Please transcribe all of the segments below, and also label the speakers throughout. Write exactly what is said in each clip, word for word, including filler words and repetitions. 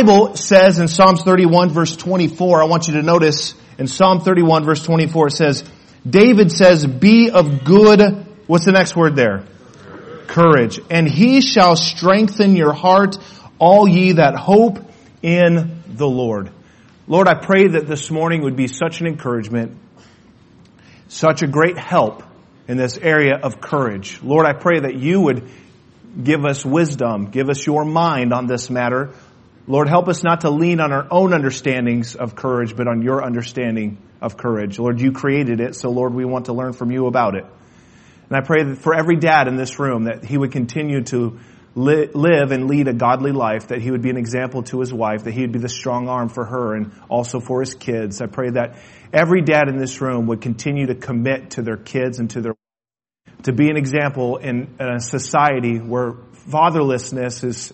Speaker 1: Bible says in Psalms thirty-one verse twenty-four, I want you to notice in Psalm thirty-one verse twenty-four, it says, David says, be of good, what's the next word there? Courage. And he shall strengthen your heart, all ye that hope in the Lord. Lord, I pray that this morning would be such an encouragement, such a great help in this area of courage. Lord, I pray that you would give us wisdom, give us your mind on this matter. Lord, help us not to lean on our own understandings of courage, but on your understanding of courage. Lord, you created it, so Lord, we want to learn from you about it. And I pray that for every dad in this room, that he would continue to li- live and lead a godly life, that he would be an example to his wife, that he would be the strong arm for her and also for his kids. I pray that every dad in this room would continue to commit to their kids and to their to be an example in a society where fatherlessness is,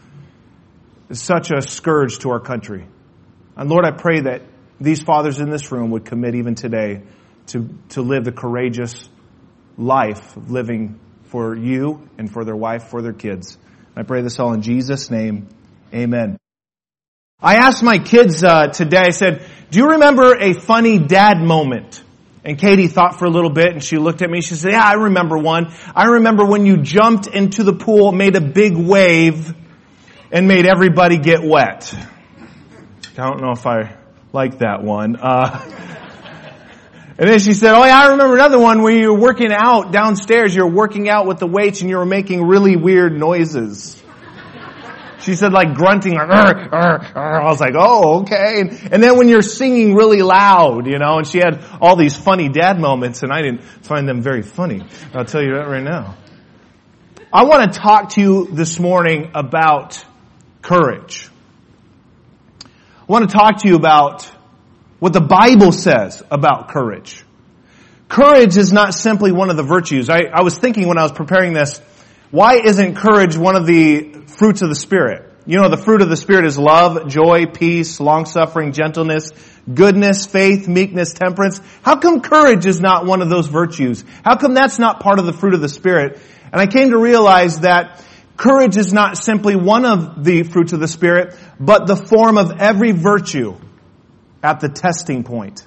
Speaker 1: is such a scourge to our country. And Lord, I pray that these fathers in this room would commit even today to, to live the courageous life of living for you and for their wife, for their kids. I pray this all in Jesus' name. Amen. I asked my kids uh, today, I said, do you remember a funny dad moment? And Katie thought for a little bit and she looked at me. She said, yeah, I remember one. I remember when you jumped into the pool, made a big wave, and made everybody get wet. I don't know if I like that one. Uh, and then she said, oh yeah, I remember another one where you were working out downstairs. You were working out with the weights and you were making really weird noises. She said like grunting, like, arr, arr, arr. I was like, oh, okay. And, and then when you're singing really loud, you know, and she had all these funny dad moments and I didn't find them very funny. I'll tell you that right now. I want to talk to you this morning about courage. I want to talk to you about what the Bible says about courage. Courage is not simply one of the virtues. I, I was thinking when I was preparing this, why isn't courage one of the fruits of the Spirit? You know, the fruit of the Spirit is love, joy, peace, long-suffering, gentleness, goodness, faith, meekness, temperance. How come courage is not one of those virtues? How come that's not part of the fruit of the Spirit? And I came to realize that courage is not simply one of the fruits of the Spirit, but the form of every virtue at the testing point.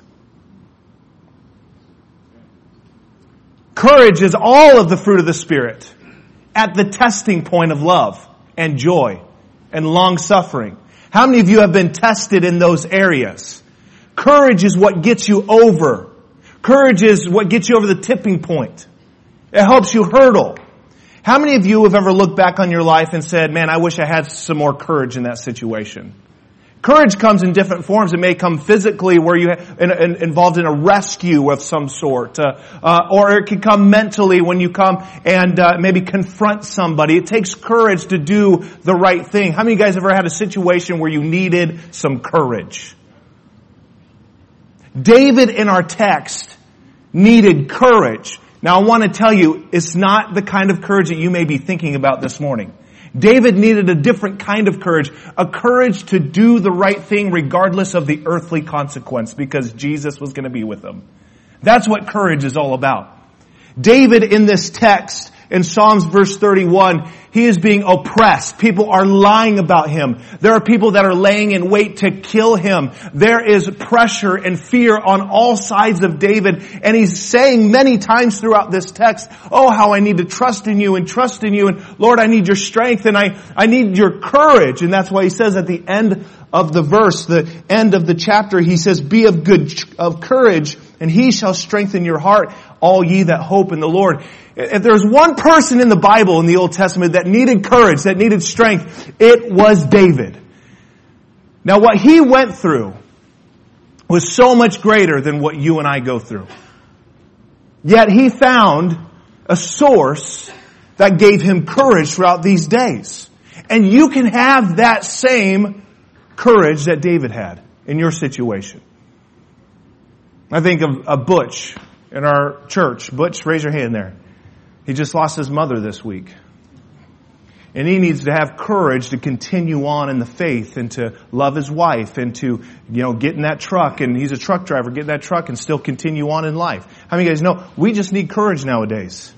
Speaker 1: Courage is all of the fruit of the Spirit at the testing point of love and joy and long-suffering. How many of you have been tested in those areas? Courage is what gets you over. Courage is what gets you over the tipping point. It helps you hurdle. How many of you have ever looked back on your life and said, man, I wish I had some more courage in that situation? Courage comes in different forms. It may come physically, where you're in, in, involved in a rescue of some sort. Uh, uh, or it can come mentally when you come and uh, maybe confront somebody. It takes courage to do the right thing. How many of you guys ever had a situation where you needed some courage? David in our text needed courage. Now I want to tell you, it's not the kind of courage that you may be thinking about this morning. David needed a different kind of courage, a courage to do the right thing regardless of the earthly consequence, because Jesus was going to be with him. That's what courage is all about. David in this text, in Psalms verse thirty-one, he is being oppressed. People are lying about him. There are people that are laying in wait to kill him. There is pressure and fear on all sides of David. And he's saying many times throughout this text, oh, how I need to trust in you and trust in you. And Lord, I need your strength and I, I need your courage. And that's why he says at the end of the verse, the end of the chapter, he says, be of good, of courage, and he shall strengthen your heart, all ye that hope in the Lord. If there's one person in the Bible, in the Old Testament, that needed courage, that needed strength, it was David. Now what he went through was so much greater than what you and I go through. Yet he found a source that gave him courage throughout these days. And you can have that same courage that David had in your situation. I think of, of Butch in our church. Butch, raise your hand there. He just lost his mother this week. And he needs to have courage to continue on in the faith and to love his wife and to, you know, get in that truck. And he's a truck driver, get in that truck and still continue on in life. How many of you guys know we just need courage nowadays?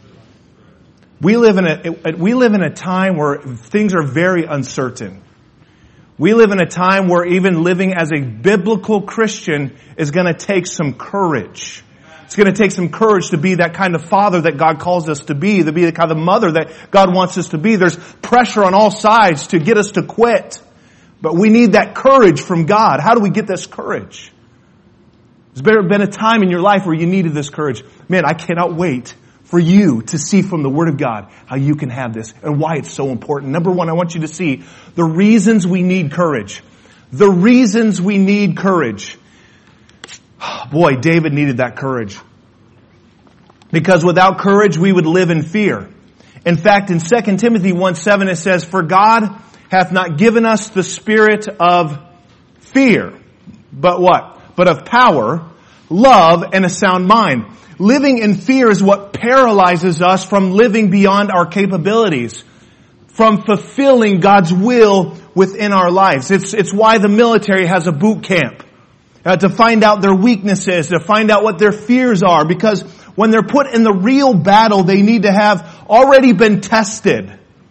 Speaker 1: We live in a, we live in a time where things are very uncertain. We live in a time where even living as a biblical Christian is going to take some courage. It's going to take some courage to be that kind of father that God calls us to be, to be the kind of mother that God wants us to be. There's pressure on all sides to get us to quit. But we need that courage from God. How do we get this courage? There's been a time in your life where you needed this courage. Man, I cannot wait for you to see from the Word of God how you can have this and why it's so important. Number one, I want you to see the reasons we need courage. The reasons we need courage. Boy, David needed that courage. Because without courage, we would live in fear. In fact, in Second Timothy one seven, it says, "For God hath not given us the spirit of fear." But what? But of power, love, and a sound mind. Living in fear is what paralyzes us from living beyond our capabilities, from fulfilling God's will within our lives. It's, it's why the military has a boot camp. Uh, to find out their weaknesses, to find out what their fears are, because when they're put in the real battle, they need to have already been tested.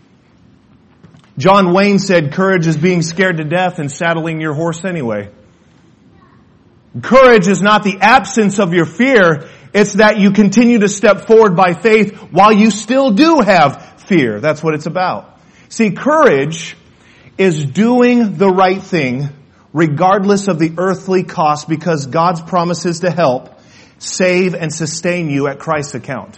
Speaker 1: John Wayne said, "Courage is being scared to death and saddling your horse anyway." Courage is not the absence of your fear, it's that you continue to step forward by faith while you still do have fear. That's what it's about. See, courage is doing the right thing regardless of the earthly cost, because God's promises to help, save, and sustain you at Christ's account.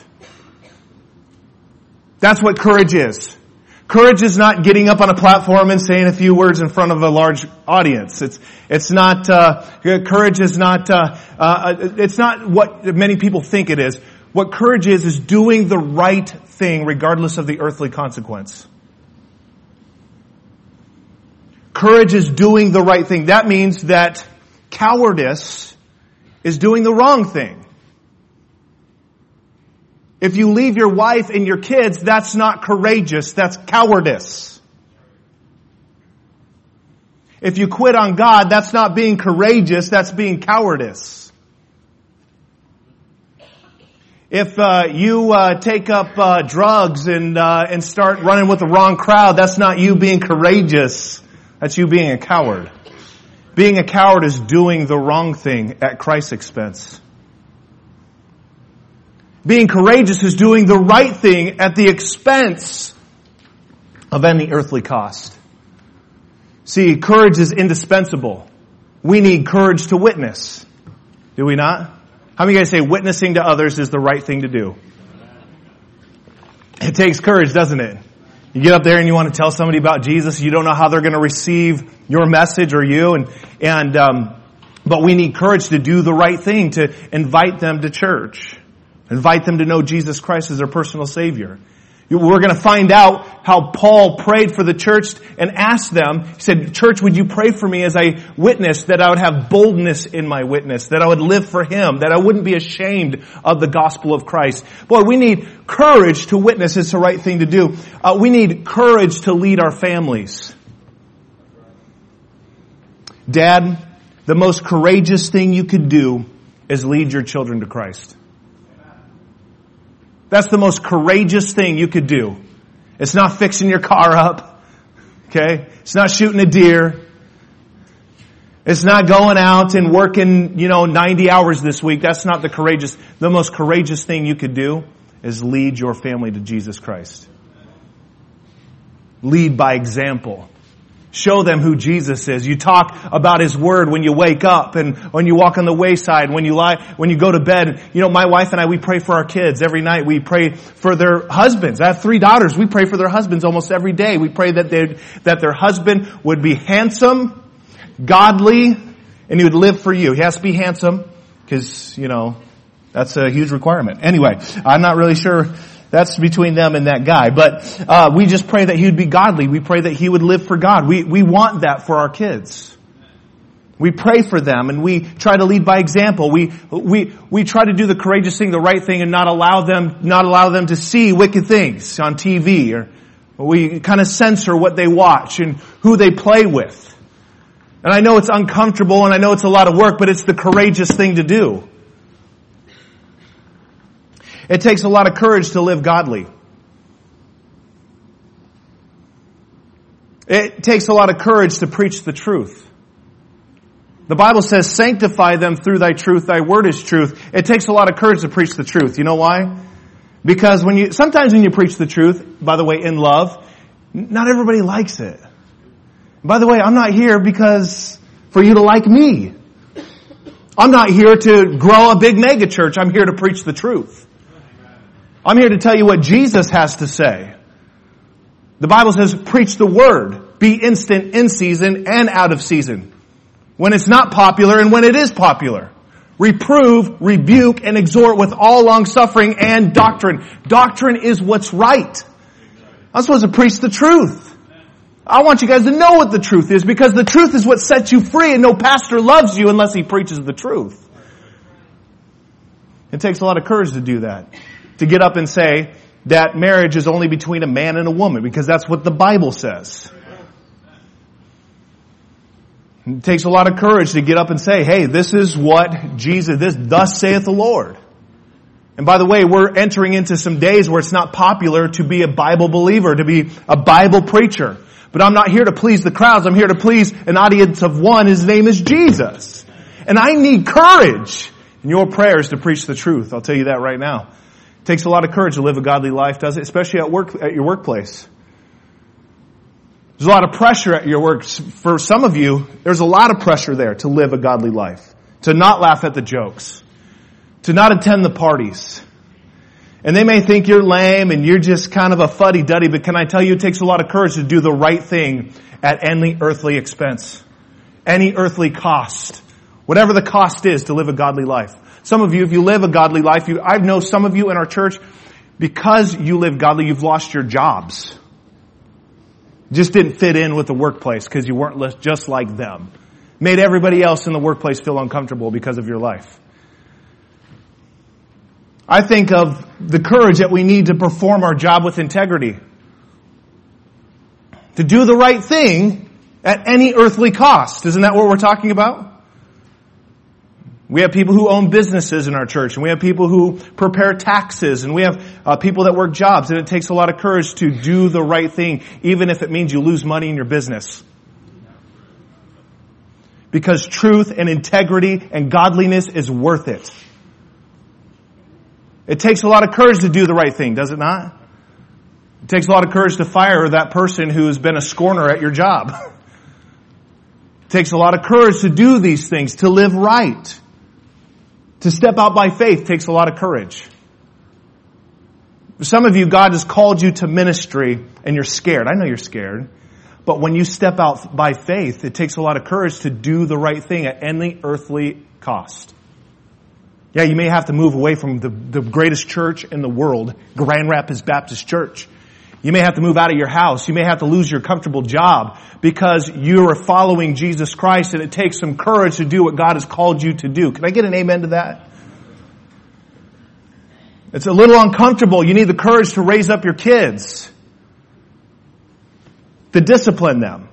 Speaker 1: That's what courage is. Courage is not getting up on a platform and saying a few words in front of a large audience. It's it's not uh, courage is not uh, uh, it's not what many people think it is. What courage is is doing the right thing regardless of the earthly consequence. Courage is doing the right thing. That means that cowardice is doing the wrong thing. If you leave your wife and your kids, that's not courageous, that's cowardice. If you quit on God, that's not being courageous, that's being cowardice. If uh, you uh, take up uh, drugs and uh, and start running with the wrong crowd, that's not you being courageous. That's you being a coward. Being a coward is doing the wrong thing at Christ's expense. Being courageous is doing the right thing at the expense of any earthly cost. See, courage is indispensable. We need courage to witness. Do we not? How many of you guys say witnessing to others is the right thing to do? It takes courage, doesn't it? You get up there and you want to tell somebody about Jesus. You don't know how they're going to receive your message or you. And, and, um, but we need courage to do the right thing, to invite them to church. Invite them to know Jesus Christ as their personal Savior. We're going to find out how Paul prayed for the church and asked them, he said, "Church, would you pray for me as I witness, that I would have boldness in my witness, that I would live for Him, that I wouldn't be ashamed of the gospel of Christ." Boy, we need courage to witness. It's the right thing to do. Uh, we need courage to lead our families. Dad, the most courageous thing you could do is lead your children to Christ. That's the most courageous thing you could do. It's not fixing your car up. Okay? It's not shooting a deer. It's not going out and working, you know, ninety hours this week. That's not the courageous. The most courageous thing you could do is lead your family to Jesus Christ. Lead by example. Show them who Jesus is. You talk about His Word when you wake up and when you walk on the wayside, when you lie, when you go to bed. You know, my wife and I, we pray for our kids every night. We pray for their husbands. I have three daughters. We pray for their husbands almost every day. We pray that they, that their husband would be handsome, godly, and he would live for you. He has to be handsome because, you know, that's a huge requirement. Anyway, I'm not really sure. That's between them and that guy. But uh, we just pray that he would be godly. We pray that he would live for God. We we want that for our kids. We pray for them and we try to lead by example. We we we try to do the courageous thing, the right thing, and not allow them not allow them to see wicked things on T V. Or we kind of censor what they watch and who they play with. And I know it's uncomfortable and I know it's a lot of work, but it's the courageous thing to do. It takes a lot of courage to live godly. It takes a lot of courage to preach the truth. The Bible says, sanctify them through thy truth. Thy word is truth. It takes a lot of courage to preach the truth. You know why? Because when you, sometimes when you preach the truth, by the way, in love, not everybody likes it. By the way, I'm not here because for you to like me. I'm not here to grow a big mega church. I'm here to preach the truth. I'm here to tell you what Jesus has to say. The Bible says, preach the word. Be instant in season and out of season. When it's not popular and when it is popular. Reprove, rebuke, and exhort with all long suffering and doctrine. Doctrine is what's right. I'm supposed to preach the truth. I want you guys to know what the truth is, because the truth is what sets you free, and no pastor loves you unless he preaches the truth. It takes a lot of courage to do that. To get up and say that marriage is only between a man and a woman, because that's what the Bible says. It takes a lot of courage to get up and say, hey, this is what Jesus, this, thus saith the Lord. And by the way, we're entering into some days where it's not popular to be a Bible believer, to be a Bible preacher. But I'm not here to please the crowds. I'm here to please an audience of one. His name is Jesus. And I need courage in your prayers to preach the truth. I'll tell you that right now. It takes a lot of courage to live a godly life, does it? Especially at work, at your workplace. There's a lot of pressure at your work. For some of you, there's a lot of pressure there to live a godly life. To not laugh at the jokes. To not attend the parties. And they may think you're lame and you're just kind of a fuddy-duddy, but can I tell you, it takes a lot of courage to do the right thing at any earthly expense. Any earthly cost. Whatever the cost is to live a godly life. Some of you, if you live a godly life, you, I know some of you in our church, because you live godly, you've lost your jobs. Just didn't fit in with the workplace because you weren't just like them. Made everybody else in the workplace feel uncomfortable because of your life. I think of the courage that we need to perform our job with integrity. To do the right thing at any earthly cost. Isn't that what we're talking about? We have people who own businesses in our church, and we have people who prepare taxes, and we have uh, people that work jobs, and it takes a lot of courage to do the right thing, even if it means you lose money in your business. Because truth and integrity and godliness is worth it. It takes a lot of courage to do the right thing, does it not? It takes a lot of courage to fire that person who's been a scorner at your job. It takes a lot of courage to do these things, to live right. To step out by faith takes a lot of courage. For some of you, God has called you to ministry and you're scared. I know you're scared. But when you step out by faith, it takes a lot of courage to do the right thing at any earthly cost. Yeah, you may have to move away from the, the greatest church in the world, Grand Rapids Baptist Church. You may have to move out of your house. You may have to lose your comfortable job because you are following Jesus Christ, and it takes some courage to do what God has called you to do. Can I get an amen to that? It's a little uncomfortable. You need the courage to raise up your kids. To discipline them.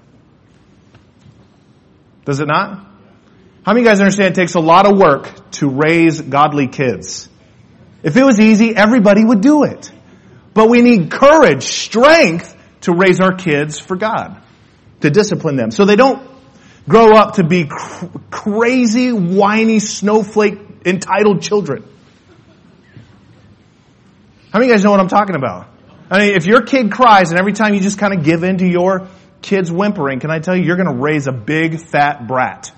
Speaker 1: Does it not? How many of you guys understand it takes a lot of work to raise godly kids? If it was easy, everybody would do it. But we need courage, strength to raise our kids for God. To discipline them. So they don't grow up to be cr- crazy, whiny, snowflake, entitled children. How many of you guys know what I'm talking about? I mean, if your kid cries and every time you just kind of give in to your kid's whimpering, can I tell you, you're going to raise a big, fat brat.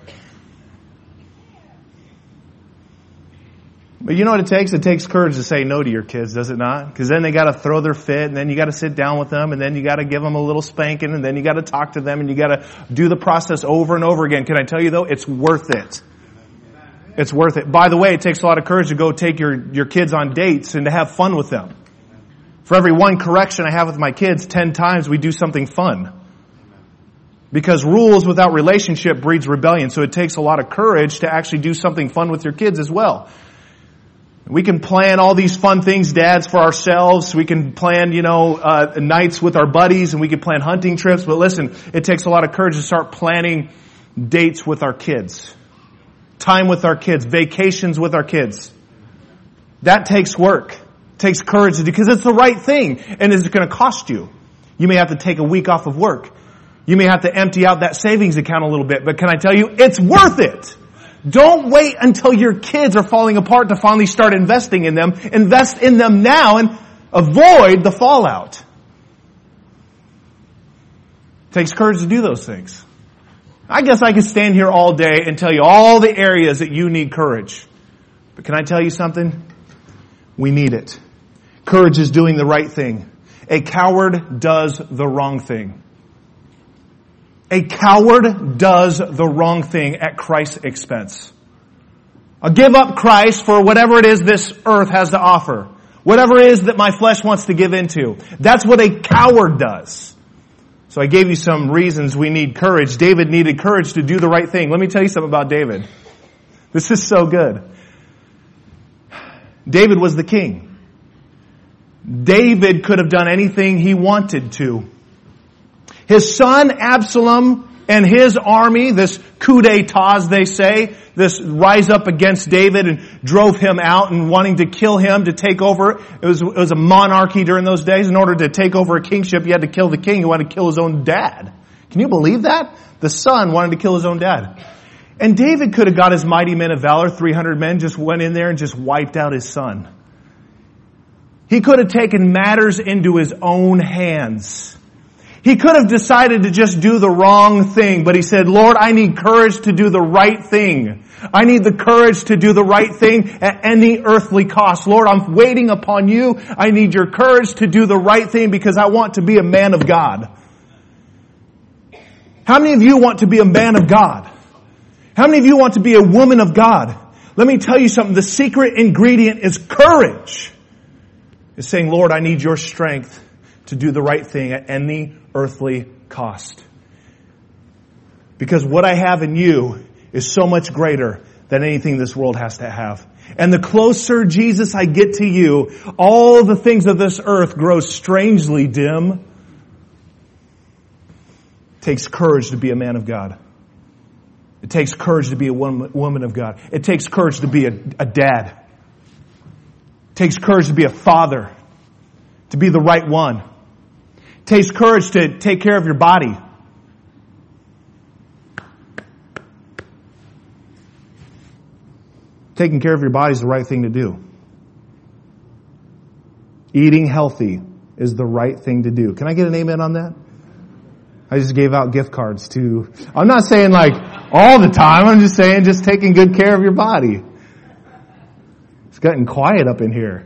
Speaker 1: But you know what it takes? It takes courage to say no to your kids, does it not? Because then they got to throw their fit, and then you got to sit down with them, and then you got to give them a little spanking, and then you got to talk to them, and you got to do the process over and over again. Can I tell you though? It's worth it. It's worth it. By the way, it takes a lot of courage to go take your, your kids on dates and to have fun with them. For every one correction I have with my kids, ten times we do something fun. Because rules without relationship breeds rebellion. So it takes a lot of courage to actually do something fun with your kids as well. We can plan all these fun things, dads, for ourselves. We can plan, you know, uh, nights with our buddies, and we can plan hunting trips. But listen, it takes a lot of courage to start planning dates with our kids. Time with our kids. Vacations with our kids. That takes work. It takes courage to do, because it's the right thing. And it's going to cost you. You may have to take a week off of work. You may have to empty out that savings account a little bit, but can I tell you, it's worth it. Don't wait until your kids are falling apart to finally start investing in them. Invest in them now and avoid the fallout. It takes courage to do those things. I guess I could stand here all day and tell you all the areas that you need courage. But can I tell you something? We need it. Courage is doing the right thing. A coward does the wrong thing. A coward does the wrong thing at Christ's expense. I'll give up Christ for whatever it is this earth has to offer. Whatever it is that my flesh wants to give into. That's what a coward does. So I gave you some reasons we need courage. David needed courage to do the right thing. Let me tell you something about David. This is so good. David was the king. David could have done anything he wanted to. His son Absalom and his army, this coup d'etat, as they say, this rise up against David and drove him out and wanting to kill him, to take over. It was, it was a monarchy during those days. In order to take over a kingship, you had to kill the king. You wanted to kill his own dad. Can you believe that? The son wanted to kill his own dad. And David could have got his mighty men of valor, three hundred men, just went in there and just wiped out his son. He could have taken matters into his own hands. He could have decided to just do the wrong thing, but he said, Lord, I need courage to do the right thing. I need the courage to do the right thing at any earthly cost. Lord, I'm waiting upon you. I need your courage to do the right thing because I want to be a man of God. How many of you want to be a man of God? How many of you want to be a woman of God? Let me tell you something. The secret ingredient is courage. It's saying, Lord, I need your strength to do the right thing at any earthly cost. Because what I have in you is so much greater than anything this world has to have. And the closer, Jesus, I get to you, all the things of this earth grow strangely dim. It takes courage to be a man of God. It takes courage to be a woman of God. It takes courage to be a, a dad. It takes courage to be a father. To be the right one. It takes courage to take care of your body. Taking care of your body is the right thing to do. Eating healthy is the right thing to do. Can I get an amen on that? I just gave out gift cards to, I'm not saying like all the time, I'm just saying just taking good care of your body. It's getting quiet up in here.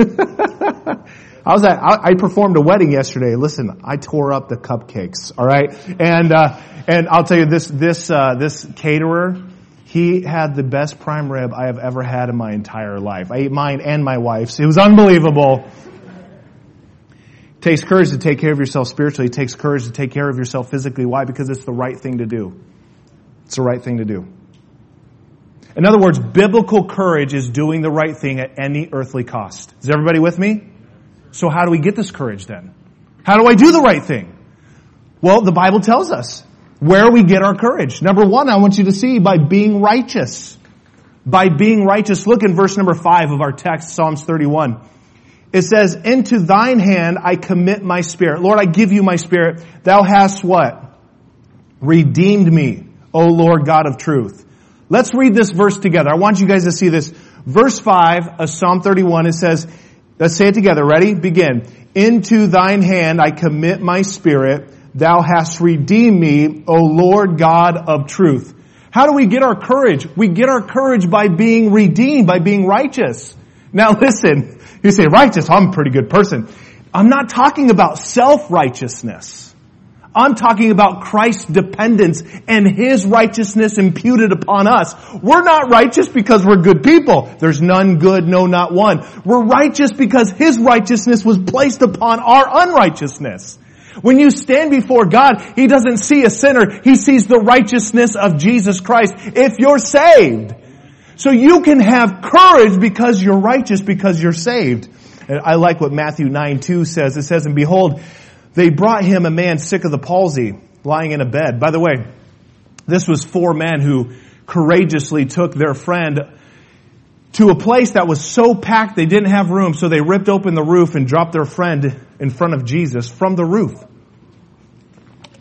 Speaker 1: I was at, I, I performed a wedding yesterday. Listen, I tore up the cupcakes, alright? And, uh, and I'll tell you this, this, uh, this caterer, he had the best prime rib I have ever had in my entire life. I ate mine and my wife's. It was unbelievable. It takes courage to take care of yourself spiritually. It takes courage to take care of yourself physically. Why? Because it's the right thing to do. It's the right thing to do. In other words, biblical courage is doing the right thing at any earthly cost. Is everybody with me? So how do we get this courage then? How do I do the right thing? Well, the Bible tells us where we get our courage. Number one, I want you to see by being righteous. By being righteous. Look in verse number five of our text, Psalms thirty-one. It says, into thine hand I commit my spirit. Lord, I give you my spirit. Thou hast what? Redeemed me, O Lord God of truth. Let's read this verse together. I want you guys to see this. Verse five of Psalm thirty-one, it says, let's say it together. Ready? Begin. Into thine hand I commit my spirit. Thou hast redeemed me, O Lord God of truth. How do we get our courage? We get our courage by being redeemed, by being righteous. Now listen, you say, righteous, I'm a pretty good person. I'm not talking about self-righteousness. I'm talking about Christ's dependence and His righteousness imputed upon us. We're not righteous because we're good people. There's none good, no, not one. We're righteous because His righteousness was placed upon our unrighteousness. When you stand before God, He doesn't see a sinner. He sees the righteousness of Jesus Christ if you're saved. So you can have courage because you're righteous, because you're saved. And I like what Matthew nine two says. It says, and behold, they brought him a man sick of the palsy, lying in a bed. By the way, this was four men who courageously took their friend to a place that was so packed they didn't have room, so they ripped open the roof and dropped their friend in front of Jesus from the roof.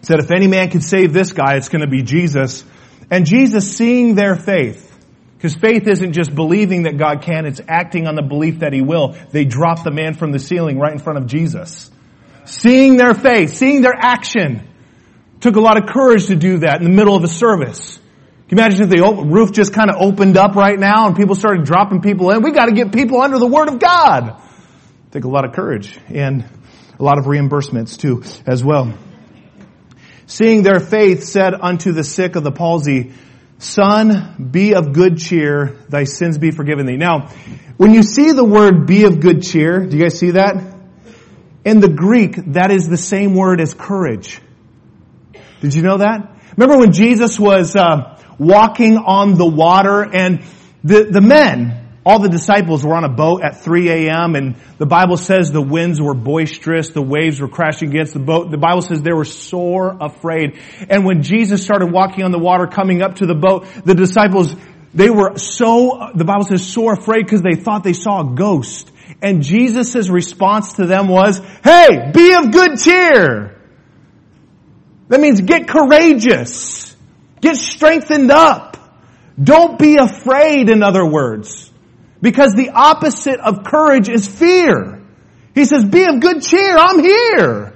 Speaker 1: Said, if any man can save this guy, it's going to be Jesus. And Jesus, seeing their faith, because faith isn't just believing that God can, it's acting on the belief that He will. They dropped the man from the ceiling right in front of Jesus. Seeing their faith, seeing their action. Took a lot of courage to do that in the middle of a service. Can you imagine if the roof just kind of opened up right now and people started dropping people in? We got to get people under the Word of God. Take a lot of courage and a lot of reimbursements too as well. Seeing their faith, said unto the sick of the palsy, Son, be of good cheer, thy sins be forgiven thee. Now, when you see the word be of good cheer, do you guys see that? In the Greek, that is the same word as courage. Did you know that? Remember when Jesus was uh, walking on the water and the, the men, all the disciples were on a boat at three a.m. and the Bible says the winds were boisterous, the waves were crashing against the boat. The Bible says they were sore afraid. And when Jesus started walking on the water coming up to the boat, the disciples, they were so, the Bible says sore afraid because they thought they saw a ghost. And Jesus' response to them was, hey, be of good cheer. That means get courageous. Get strengthened up. Don't be afraid, in other words. Because the opposite of courage is fear. He says, be of good cheer, I'm here.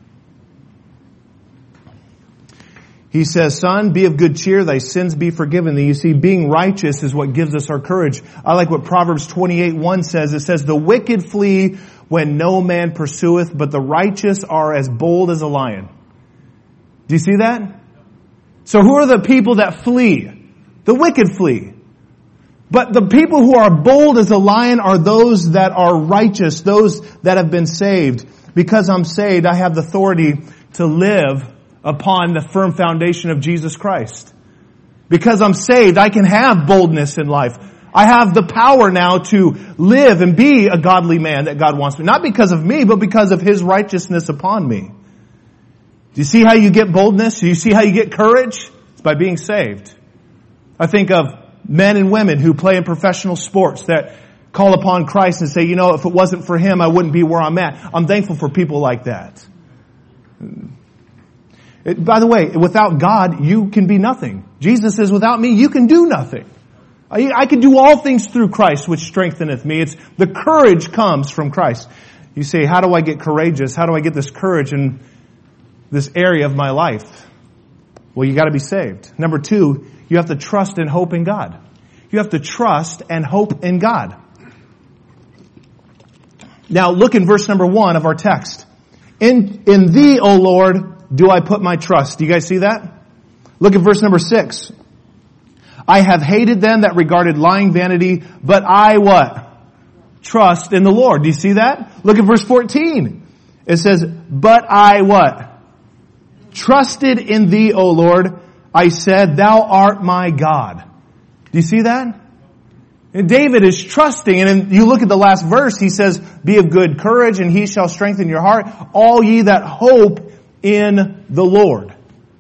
Speaker 1: He says, son, be of good cheer, thy sins be forgiven thee. You see, being righteous is what gives us our courage. I like what Proverbs twenty-eight one says. It says, the wicked flee when no man pursueth, but the righteous are as bold as a lion. Do you see that? So who are the people that flee? The wicked flee. But the people who are bold as a lion are those that are righteous, those that have been saved. Because I'm saved, I have the authority to live upon the firm foundation of Jesus Christ. Because I'm saved, I can have boldness in life. I have the power now to live and be a godly man that God wants me. Not because of me, but because of His righteousness upon me. Do you see how you get boldness? Do you see how you get courage? It's by being saved. I think of men and women who play in professional sports that call upon Christ and say, you know, if it wasn't for Him, I wouldn't be where I'm at. I'm thankful for people like that. It, by the way, without God, you can be nothing. Jesus says, without me, you can do nothing. I, I can do all things through Christ, which strengtheneth me. It's the courage comes from Christ. You say, how do I get courageous? How do I get this courage in this area of my life? Well, you got to be saved. Number two, you have to trust and hope in God. You have to trust and hope in God. Now, look in verse number one of our text. In, in thee, O Lord, do I put my trust. Do you guys see that? Look at verse number six. I have hated them that regarded lying vanity, but I what? Trust in the Lord. Do you see that? Look at verse fourteen. It says, but I what? Trusted in thee, O Lord. I said, thou art my God. Do you see that? And David is trusting, and you look at the last verse, he says, be of good courage, and He shall strengthen your heart, all ye that hope in the Lord.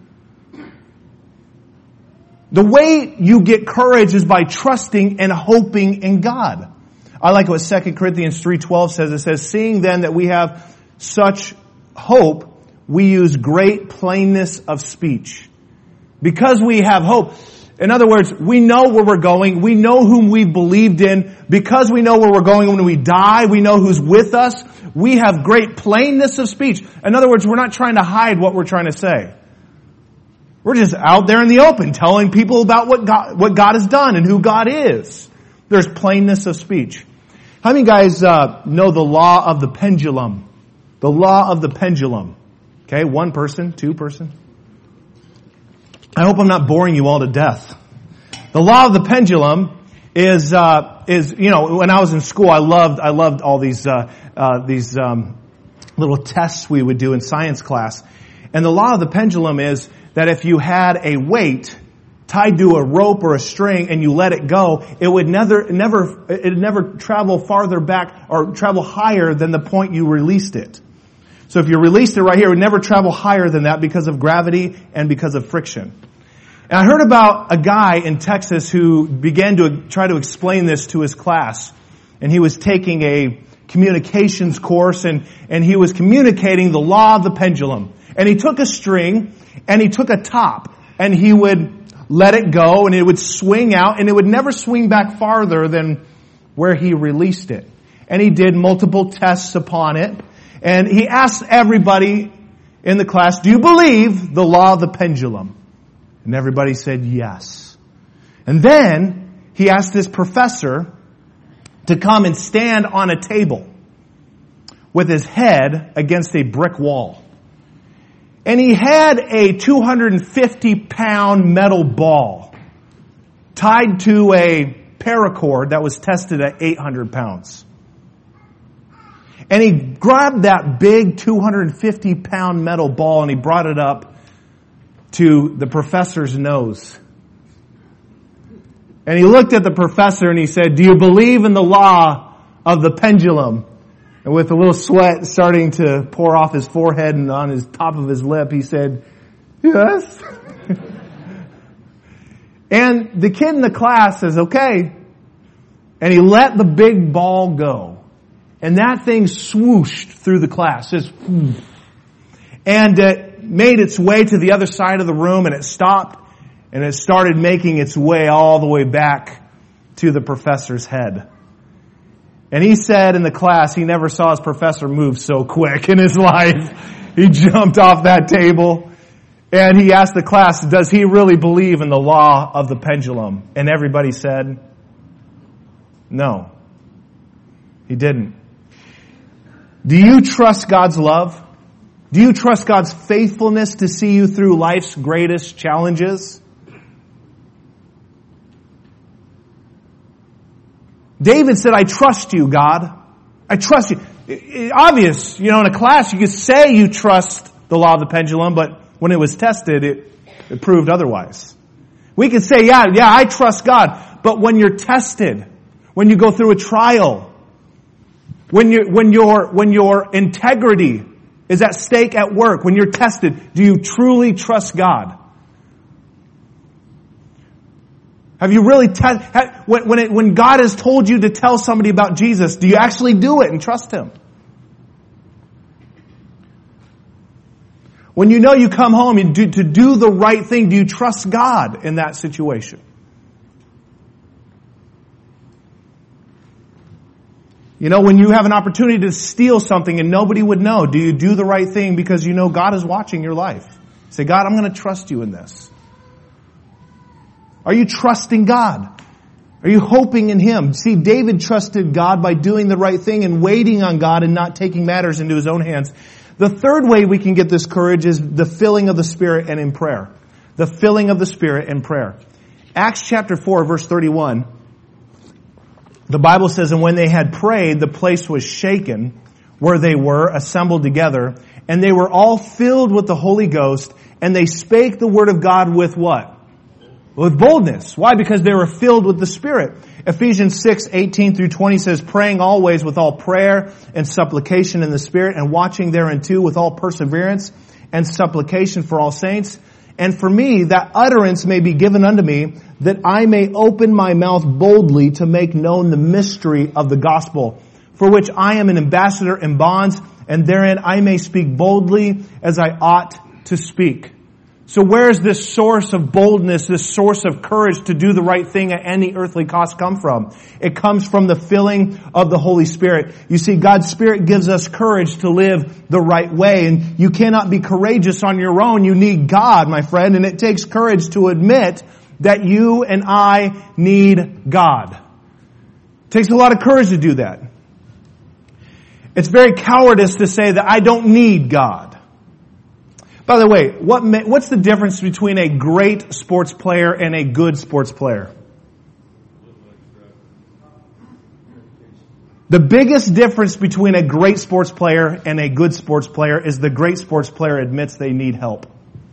Speaker 1: The way you get courage is by trusting and hoping in God. I like what Second Corinthians three twelve says. It says, seeing then that we have such hope, we use great plainness of speech. Because we have hope. In other words, we know where we're going. We know whom we believed in. Because we know where we're going when we die, we know who's with us. We have great plainness of speech. In other words, we're not trying to hide what we're trying to say. We're just out there in the open telling people about what God, what God has done and who God is. There's plainness of speech. How many guys uh, know the law of the pendulum? The law of the pendulum. Okay, one person, two person. I hope I'm not boring you all to death. The law of the pendulum is, uh, is, you know, when I was in school, I loved, I loved all these, uh, uh, these, um, little tests we would do in science class. And the law of the pendulum is that if you had a weight tied to a rope or a string and you let it go, it would never, never, it would never travel farther back or travel higher than the point you released it. So if you released it right here, it would never travel higher than that because of gravity and because of friction. And I heard about a guy in Texas who began to try to explain this to his class. And he was taking a communications course and, and he was communicating the law of the pendulum. And he took a string And he took a top and he would let it go and it would swing out and it would never swing back farther than where he released it. And he did multiple tests upon it. And he asked everybody in the class, do you believe the law of the pendulum? And everybody said yes. And then he asked his professor to come and stand on a table with his head against a brick wall. And he had a two hundred fifty pound metal ball tied to a paracord that was tested at eight hundred pounds. And he grabbed that big two hundred fifty pound metal ball and he brought it up to the professor's nose. And he looked at the professor and he said, do you believe in the law of the pendulum? And with a little sweat starting to pour off his forehead and on his top of his lip, he said, yes. And the kid in the class says, okay. And he let the big ball go. And that thing swooshed through the class. Just, and it made its way to the other side of the room and it stopped. And it started making its way all the way back to the professor's head. And he said in the class he never saw his professor move so quick in his life. He jumped off that table and he asked the class, does he really believe in the law of the pendulum? And everybody said, no, he didn't. Do you trust God's love? Do you trust God's faithfulness to see you through life's greatest challenges? David said, I trust you, God. I trust you. It's obvious, you know, in a class you could say you trust the law of the pendulum, but when it was tested, it, it proved otherwise. We could say, yeah, yeah, I trust God. But when you're tested, when you go through a trial, when you when your when your integrity is at stake at work, when you're tested, do you truly trust God? Have you really, te- when, when, it, when God has told you to tell somebody about Jesus, do you actually do it and trust Him? When you know you come home and do, to do the right thing, do you trust God in that situation? You know, when you have an opportunity to steal something and nobody would know, do you do the right thing because you know God is watching your life? Say, God, I'm going to trust you in this. Are you trusting God? Are you hoping in Him? See, David trusted God by doing the right thing and waiting on God and not taking matters into his own hands. The third way we can get this courage is the filling of the Spirit and in prayer. The filling of the Spirit in prayer. Acts chapter four, verse thirty-one. The Bible says, and when they had prayed, the place was shaken where they were assembled together, and they were all filled with the Holy Ghost, and they spake the word of God with what? With boldness. Why? Because they were filled with the Spirit. Ephesians six, eighteen through twenty says, praying always with all prayer and supplication in the Spirit, and watching thereunto with all perseverance and supplication for all saints. And for me, that utterance may be given unto me, that I may open my mouth boldly to make known the mystery of the gospel, for which I am an ambassador in bonds, and therein I may speak boldly as I ought to speak. So where is this source of boldness, this source of courage to do the right thing at any earthly cost come from? It comes from the filling of the Holy Spirit. You see, God's Spirit gives us courage to live the right way. And you cannot be courageous on your own. You need God, my friend. And it takes courage to admit that you and I need God. It takes a lot of courage to do that. It's very cowardice to say that I don't need God. By the way, what what's the difference between a great sports player and a good sports player? The biggest difference between a great sports player and a good sports player is the great sports player admits they need help.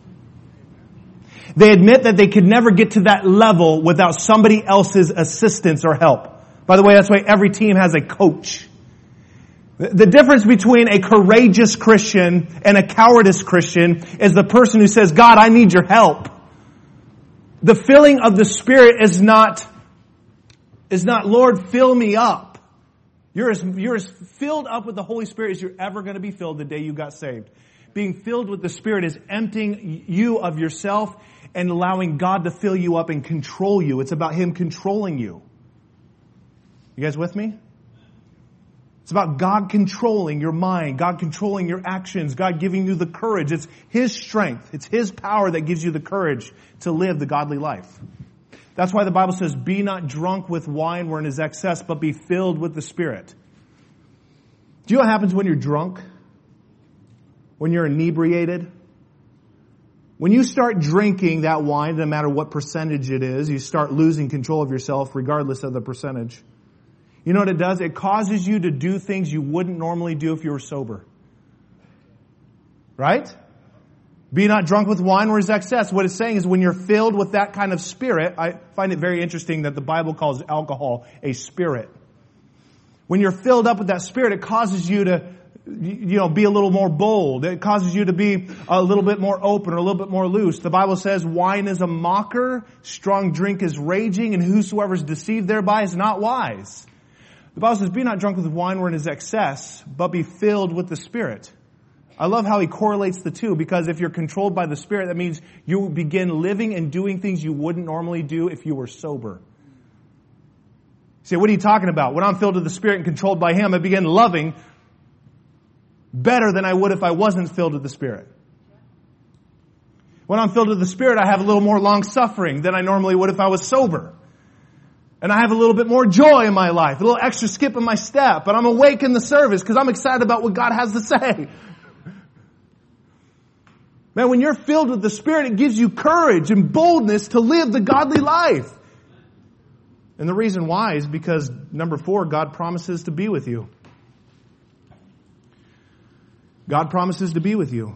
Speaker 1: They admit that they could never get to that level without somebody else's assistance or help. By the way, that's why every team has a coach. The difference between a courageous Christian and a cowardice Christian is the person who says, God, I need your help. The filling of the Spirit is not, is not, Lord, fill me up. You're as, you're as filled up with the Holy Spirit as you're ever going to be filled the day you got saved. being filled with the Spirit is emptying you of yourself and allowing God to fill you up and control you. It's about Him controlling you. You guys with me? It's about God controlling your mind, God controlling your actions, God giving you the courage. It's His strength. It's His power that gives you the courage to live the godly life. That's why the Bible says, be not drunk with wine wherein is excess, but be filled with the Spirit. Do you know what happens when you're drunk? When you're inebriated? When you start drinking that wine, no matter what percentage it is, you start losing control of yourself regardless of the percentage. You know what it does? It causes you to do things you wouldn't normally do if you were sober. Right? Be not drunk with wine where is excess. What it's saying is when you're filled with that kind of spirit, I find it very interesting that the Bible calls alcohol a spirit. When you're filled up with that spirit, it causes you to, you know, be a little more bold. It causes you to be a little bit more open or a little bit more loose. The Bible says wine is a mocker, strong drink is raging, and whosoever is deceived thereby is not wise. The Bible says, be not drunk with wine wherein is excess, but be filled with the Spirit. I love how he correlates the two, because if you're controlled by the Spirit, that means you begin living and doing things you wouldn't normally do if you were sober. You say, what are you talking about? When I'm filled with the Spirit and controlled by Him, I begin loving better than I would if I wasn't filled with the Spirit. When I'm filled with the Spirit, I have a little more long suffering than I normally would if I was sober. And I have a little bit more joy in my life, a little extra skip in my step, but I'm awake in the service because I'm excited about what God has to say. Man, when you're filled with the Spirit, it gives you courage and boldness to live the godly life. And the reason why is because, number four, God promises to be with you. God promises to be with you.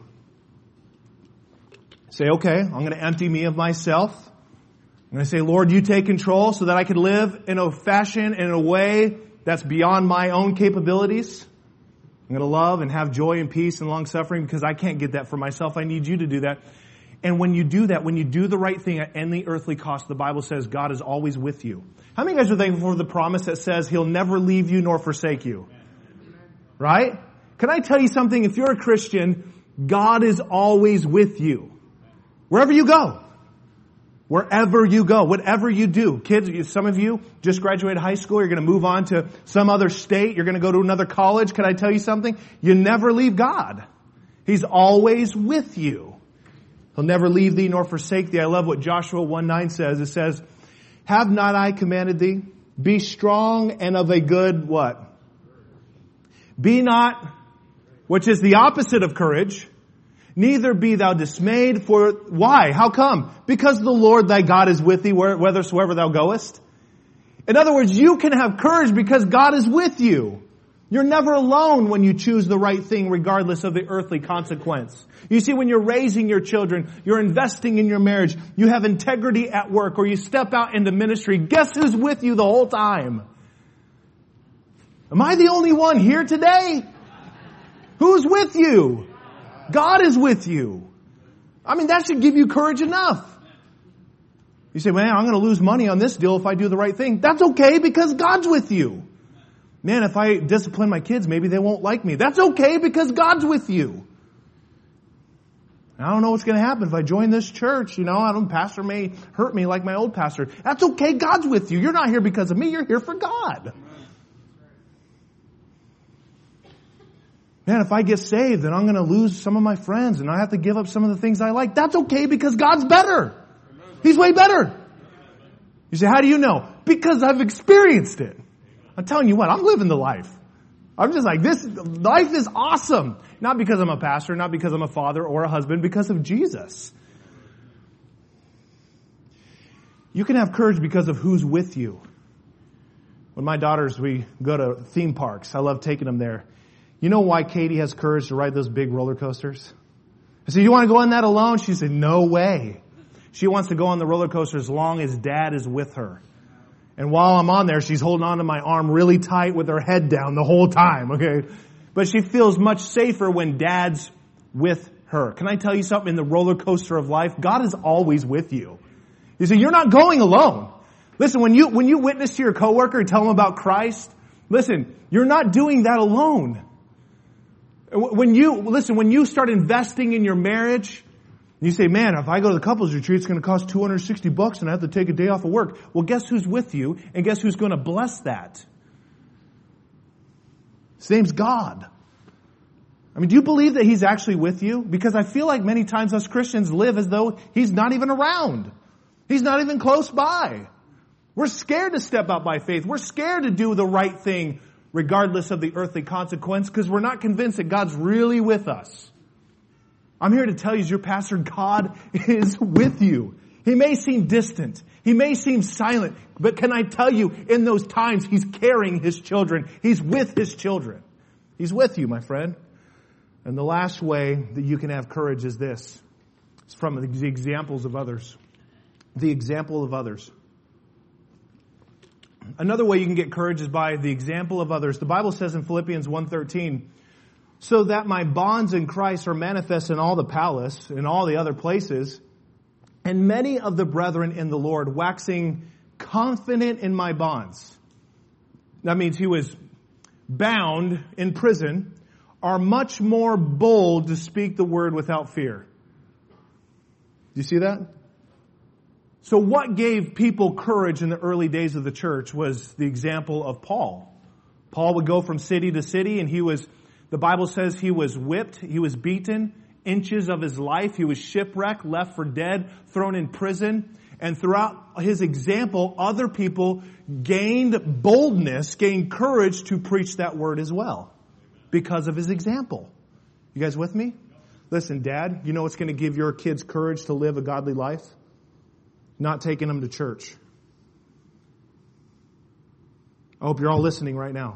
Speaker 1: Say, okay, I'm going to empty me of myself. I'm going to say, Lord, you take control so that I can live in a fashion, in a way that's beyond my own capabilities. I'm going to love and have joy and peace and long suffering because I can't get that for myself. I need you to do that. And when you do that, when you do the right thing at any earthly cost, the Bible says God is always with you. How many of you guys are thankful for the promise that says He'll never leave you nor forsake you? Right? Can I tell you something? If you're a Christian, God is always with you. Wherever you go. Wherever you go, whatever you do. Kids, some of you just graduated high school. You're going to move on to some other state. You're going to go to another college. Can I tell you something? You never leave God. He's always with you. He'll never leave thee nor forsake thee. I love what Joshua one nine says. It says, have not I commanded thee? Be strong and of a good what? Be not, which is the opposite of courage. Neither be thou dismayed, for why? How come? Because the Lord thy God is with thee whithersoever thou goest. In other words, you can have courage because God is with you. You're never alone when you choose the right thing regardless of the earthly consequence. You see, when you're raising your children, you're investing in your marriage, you have integrity at work, or you step out into ministry, guess who's with you the whole time? Am I the only one here today? Who's with you? God is with you. I mean, that should give you courage enough. You say, man, I'm going to lose money on this deal if I do the right thing. That's okay because God's with you. Man, if I discipline my kids, maybe they won't like me. That's okay because God's with you. I don't know what's going to happen if I join this church. You know, I don't, pastor may hurt me like my old pastor. That's okay. God's with you. You're not here because of me. You're here for God. Man, if I get saved, then I'm going to lose some of my friends and I have to give up some of the things I like. That's okay because God's better. He's way better. You say, how do you know? Because I've experienced it. I'm telling you what, I'm living the life. I'm just like, this life is awesome. Not because I'm a pastor, not because I'm a father or a husband, because of Jesus. You can have courage because of who's with you. When my daughters, we go to theme parks. I love taking them there. You know why Katie has courage to ride those big roller coasters? I said, you want to go on that alone? She said, no way. She wants to go on the roller coaster as long as Dad is with her. And while I'm on there, she's holding on to my arm really tight with her head down the whole time, okay? But she feels much safer when Dad's with her. Can I tell you something? In the roller coaster of life, God is always with you. You see, you're not going alone. Listen, when you, when you witness to your coworker and tell them about Christ, listen, you're not doing that alone. When you, listen, when you start investing in your marriage, you say, man, if I go to the couples retreat, it's going to cost two hundred sixty bucks and I have to take a day off of work. Well, guess who's with you and guess who's going to bless that? His name's God. I mean, do you believe that He's actually with you? Because I feel like many times us Christians live as though He's not even around. He's not even close by. We're scared to step out by faith. We're scared to do the right thing regardless of the earthly consequence because we're not convinced that God's really with us. I'm here to tell you as your pastor, God is with you. He may seem distant. He may seem silent. But can I tell you, in those times, He's carrying His children. He's with His children. He's with you, my friend. And the last way that you can have courage is this. It's from the examples of others. The example of others. Another way you can get courage is by the example of others. The Bible says in Philippians one thirteen, so that my bonds in Christ are manifest in all the palace, in all the other places, and many of the brethren in the Lord waxing confident in my bonds. That means he was bound in prison, are much more bold to speak the word without fear. Do you see that? So what gave people courage in the early days of the church was the example of Paul. Paul would go from city to city and he was, the Bible says he was whipped, he was beaten, inches of his life, he was shipwrecked, left for dead, thrown in prison. And throughout his example, other people gained boldness, gained courage to preach that word as well. Because of his example. You guys with me? Listen, Dad, you know what's going to give your kids courage to live a godly life? Not taking them to church. I hope you're all listening right now.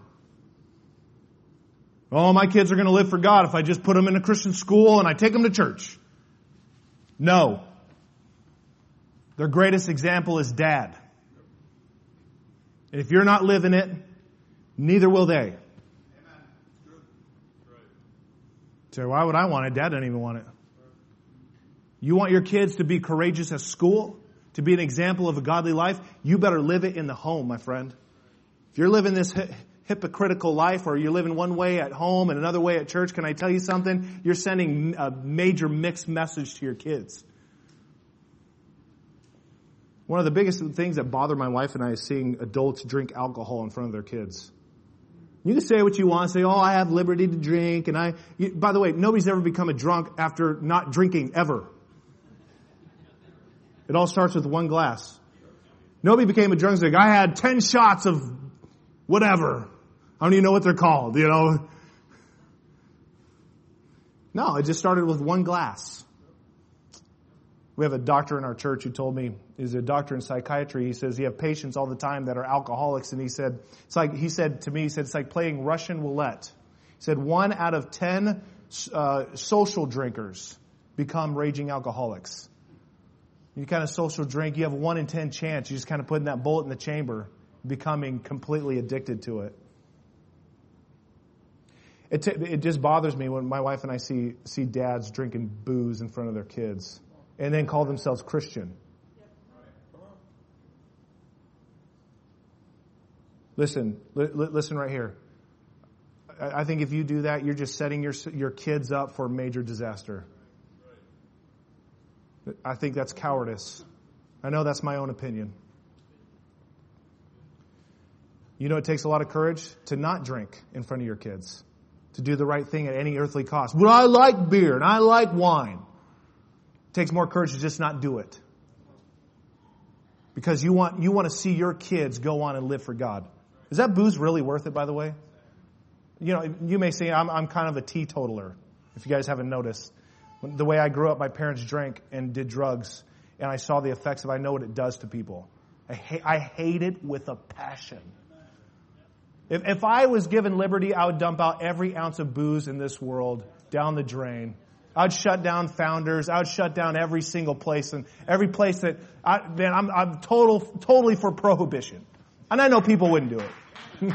Speaker 1: Oh, my kids are going to live for God if I just put them in a Christian school and I take them to church. No. Their greatest example is Dad. And if you're not living it, neither will they. So why would I want it? Dad doesn't even want it. You want your kids to be courageous at school, to be an example of a godly life? You better live it in the home, my friend. If you're living this hi- hypocritical life, or you're living one way at home and another way at church, can I tell you something? You're sending a major mixed message to your kids. One of the biggest things that bother my wife and I is seeing adults drink alcohol in front of their kids. You can say what you want, say, oh, I have liberty to drink, and I, you, by the way, nobody's ever become a drunk after not drinking, ever. It all starts with one glass. Nobody became a drunk, like, I had ten shots of whatever. I don't even know what they're called, you know. No, it just started with one glass. We have a doctor in our church who told me, he's a doctor in psychiatry. He says, you have patients all the time that are alcoholics. And he said, it's like, he said to me, he said, it's like playing Russian roulette. He said, one out of ten uh, social drinkers become raging alcoholics. You kind of social drink, you have a one in ten chance. You just kind of putting that bullet in the chamber, becoming completely addicted to it. It, t- it just bothers me when my wife and I see, see dads drinking booze in front of their kids. And then call themselves Christian. Listen, li- listen right here. I, I think if you do that, you're just setting your your kids up for major disaster. I think that's cowardice. I know that's my own opinion. You know, it takes a lot of courage to not drink in front of your kids, to do the right thing at any earthly cost. Well, I like beer and I like wine. It takes more courage to just not do it. Because you want you want to see your kids go on and live for God. Is that booze really worth it, by the way? You know, you may say I'm, I'm kind of a teetotaler, if you guys haven't noticed. The way I grew up, my parents drank and did drugs, and I saw the effects of it. I know what it does to people. I, ha- I hate it with a passion. If, if I was given liberty, I would dump out every ounce of booze in this world down the drain. I'd shut down Founders. I would shut down every single place, and every place that I, man, I'm, I'm total, totally for prohibition. And I know people wouldn't do it.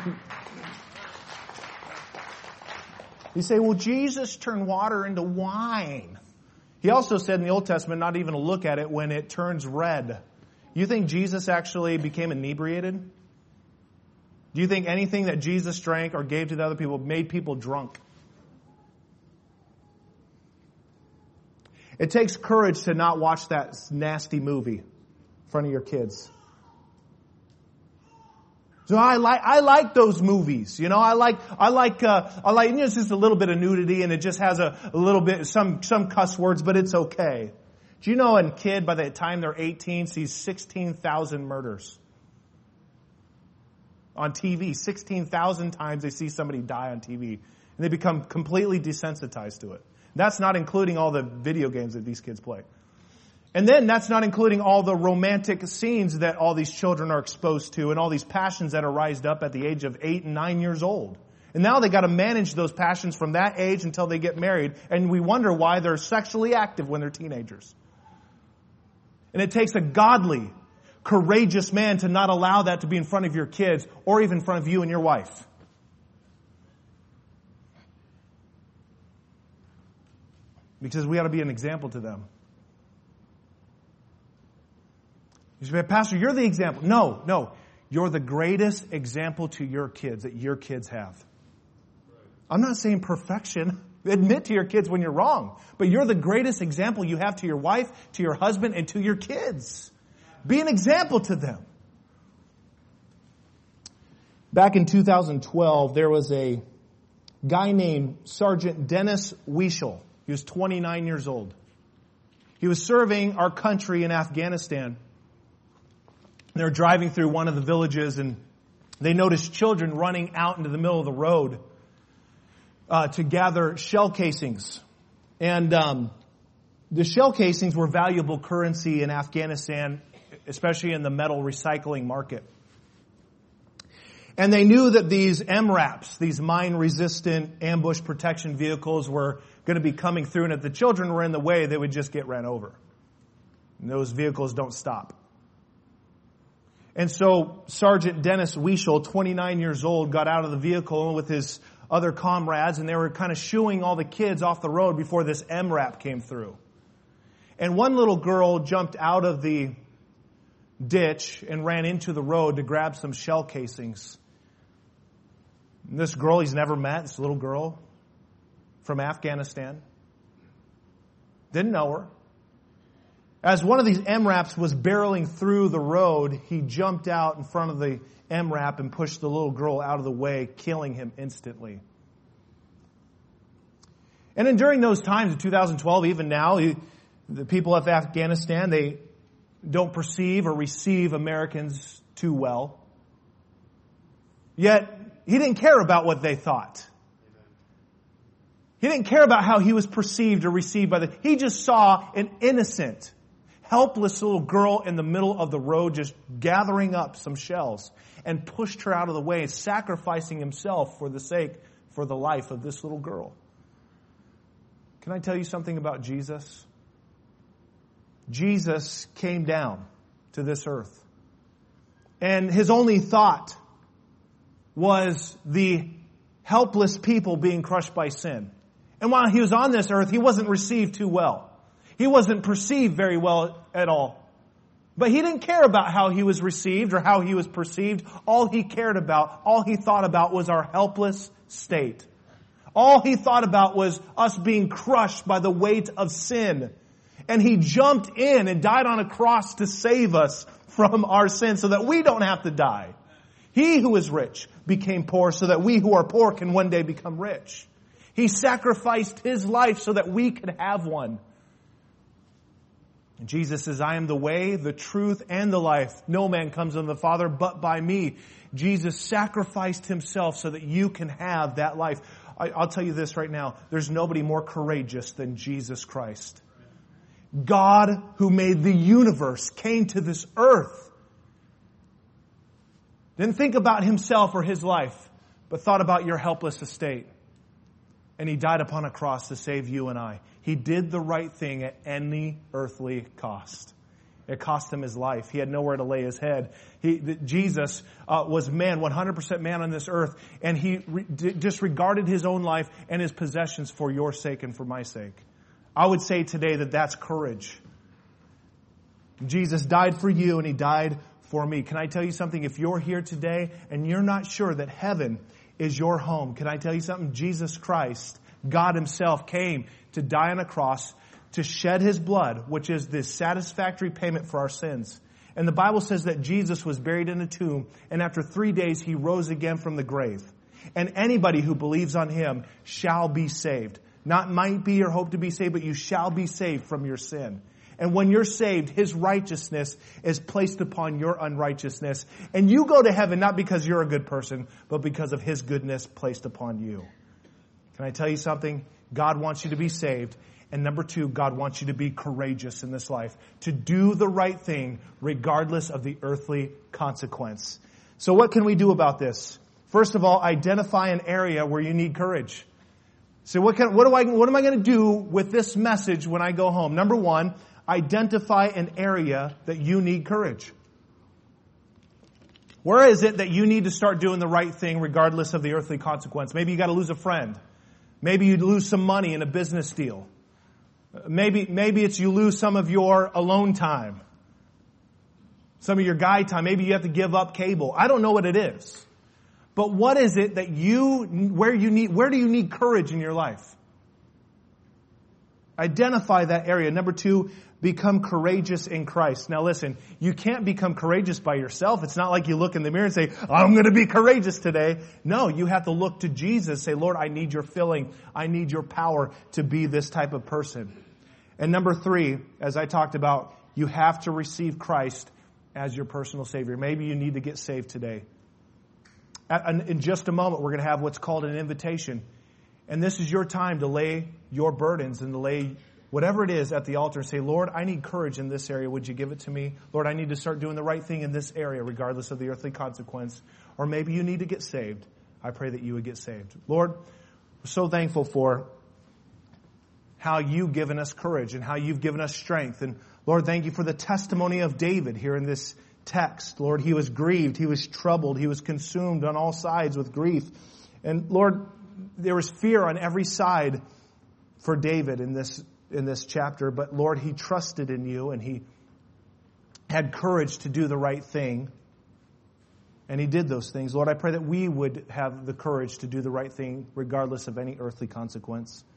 Speaker 1: You say, well, Jesus turned water into wine. He also said in the Old Testament not even to look at it when it turns red. You think Jesus actually became inebriated? Do you think anything that Jesus drank or gave to the other people made people drunk? It takes courage to not watch that nasty movie in front of your kids. So I like, I like those movies, you know, I like, I like, uh, I like, you know, it's just a little bit of nudity and it just has a, a little bit, some, some cuss words, but it's okay. Do you know a kid by the time they're eighteen sees sixteen thousand murders? On T V, sixteen thousand times they see somebody die on T V and they become completely desensitized to it. That's not including all the video games that these kids play. And then that's not including all the romantic scenes that all these children are exposed to and all these passions that are rised up at the age of eight and nine years old. And now they got to manage those passions from that age until they get married. And we wonder why they're sexually active when they're teenagers. And it takes a godly, courageous man to not allow that to be in front of your kids or even in front of you and your wife. Because we ought to be an example to them. You say, Pastor, you're the example. No, no. You're the greatest example to your kids that your kids have. I'm not saying perfection. Admit to your kids when you're wrong. But you're the greatest example you have to your wife, to your husband, and to your kids. Be an example to them. Back in two thousand twelve, there was a guy named Sergeant Dennis Weichel. He was twenty-nine years old. He was serving our country in Afghanistan. They were driving through one of the villages and they noticed children running out into the middle of the road uh, to gather shell casings. And um, the shell casings were valuable currency in Afghanistan, especially in the metal recycling market. And they knew that these M RAPs, these mine-resistant ambush protection vehicles, were going to be coming through. And if the children were in the way, they would just get ran over. And those vehicles don't stop. And so Sergeant Dennis Weichel, twenty-nine years old, got out of the vehicle with his other comrades, and they were kind of shooing all the kids off the road before this M RAP came through. And one little girl jumped out of the ditch and ran into the road to grab some shell casings. And this girl he's never met, this little girl from Afghanistan, didn't know her. As one of these M RAPs was barreling through the road, he jumped out in front of the M RAP and pushed the little girl out of the way, killing him instantly. And then during those times in two thousand twelve, even now, he, the people of Afghanistan, they don't perceive or receive Americans too well. Yet, he didn't care about what they thought. He didn't care about how he was perceived or received by the... He just saw an innocent, helpless little girl in the middle of the road just gathering up some shells and pushed her out of the way, sacrificing himself for the sake, for the life of this little girl. Can I tell you something about Jesus? Jesus came down to this earth. And his only thought was the helpless people being crushed by sin. And while he was on this earth, he wasn't received too well. He wasn't perceived very well at all. But he didn't care about how he was received or how he was perceived. All he cared about, all he thought about was our helpless state. All he thought about was us being crushed by the weight of sin. And he jumped in and died on a cross to save us from our sin so that we don't have to die. He who is rich became poor so that we who are poor can one day become rich. He sacrificed his life so that we could have one. And Jesus says, I am the way, the truth, and the life. No man comes unto the Father but by me. Jesus sacrificed himself so that you can have that life. I, I'll tell you this right now. There's nobody more courageous than Jesus Christ. God, who made the universe, came to this earth. Didn't think about himself or his life, but thought about your helpless estate. And he died upon a cross to save you and I. He did the right thing at any earthly cost. It cost him his life. He had nowhere to lay his head. He, the, Jesus uh, was man, one hundred percent man on this earth, and he re- disregarded his own life and his possessions for your sake and for my sake. I would say today that that's courage. Jesus died for you and he died for me. Can I tell you something? If you're here today and you're not sure that heaven is your home, can I tell you something? Jesus Christ, God himself, came to die on a cross to shed His blood, which is the satisfactory payment for our sins. And the Bible says that Jesus was buried in a tomb, and after three days He rose again from the grave. And anybody who believes on Him shall be saved. Not might be or hope to be saved, but you shall be saved from your sin. And when you're saved, His righteousness is placed upon your unrighteousness. And you go to heaven not because you're a good person, but because of His goodness placed upon you. Can I tell you something? God wants you to be saved. And number two, God wants you to be courageous in this life. To do the right thing regardless of the earthly consequence. So what can we do about this? First of all, identify an area where you need courage. So what can, what do I, what am I going to do with this message when I go home? Number one, identify an area that you need courage. Where is it that you need to start doing the right thing regardless of the earthly consequence? Maybe you got to lose a friend. Maybe you lose some money in a business deal. Maybe, maybe it's you lose some of your alone time. Some of your guy time. Maybe you have to give up cable. I don't know what it is. But what is it that you, where you need, where do you need courage in your life? Identify that area. Number two, become courageous in Christ. Now listen, you can't become courageous by yourself. It's not like you look in the mirror and say, I'm going to be courageous today. No, you have to look to Jesus. Say, Lord, I need your filling. I need your power to be this type of person. And number three, as I talked about, you have to receive Christ as your personal Savior. Maybe you need to get saved today. In just a moment, we're going to have what's called an invitation. And this is your time to lay your burdens and to lay whatever it is at the altar and say, Lord, I need courage in this area. Would you give it to me? Lord, I need to start doing the right thing in this area, regardless of the earthly consequence. Or maybe you need to get saved. I pray that you would get saved. Lord, we're so thankful for how you've given us courage and how you've given us strength. And Lord, thank you for the testimony of David here in this text. Lord, he was grieved. He was troubled. He was consumed on all sides with grief. And Lord, there was fear on every side for David in this in this chapter, but Lord, he trusted in you and he had courage to do the right thing. And he did those things. Lord, I pray that we would have the courage to do the right thing regardless of any earthly consequence.